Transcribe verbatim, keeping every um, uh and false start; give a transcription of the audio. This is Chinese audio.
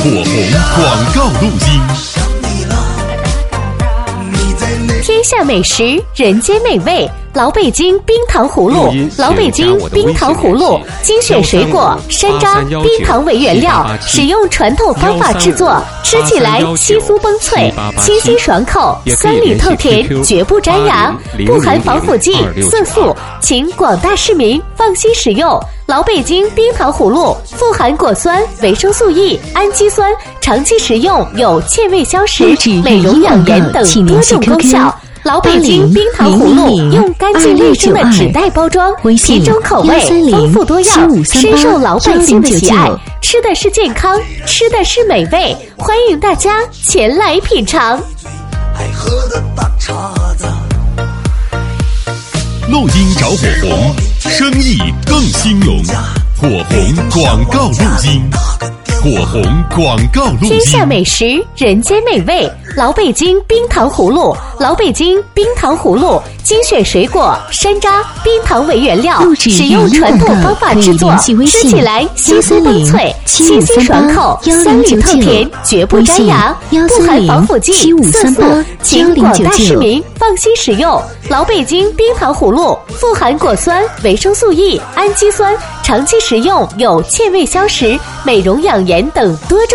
火红广告路径。 天下美食，人间美味，老北京冰糖葫芦，老北京冰糖葫芦，精选水果、山楂、冰糖为原料，使用传统方法制作，吃起来稀酥崩脆，清新爽口，酸里透甜，绝不粘牙，不含防腐剂、色素，请广大市民放心食用。老北京冰糖葫芦富含果酸、维生素 E、氨基酸，长期食用有健胃消食、美容养颜等多种功效。老北京冰糖葫芦用干净卫生的纸袋包装，品种口味丰富多样，深受老百姓的喜爱。吃的是健康，吃的是美味，欢迎大家前来品尝。 爱喝的大碴子， 录音找火红，生意更兴隆。火红广告路径，火红广告路径。 天下美食，人间美味，老北京冰糖葫芦，老北京冰糖葫芦，精选水果、山楂、冰糖为原料，使用传统方法制作，吃起来稀酥崩脆，清新爽口，酸里透甜，绝不粘牙，不含防腐剂、色素，请广大市民放心食用。老北京冰糖葫芦富含果酸、维生素 E、氨基酸，长期食用有健胃消食、美容养颜等多种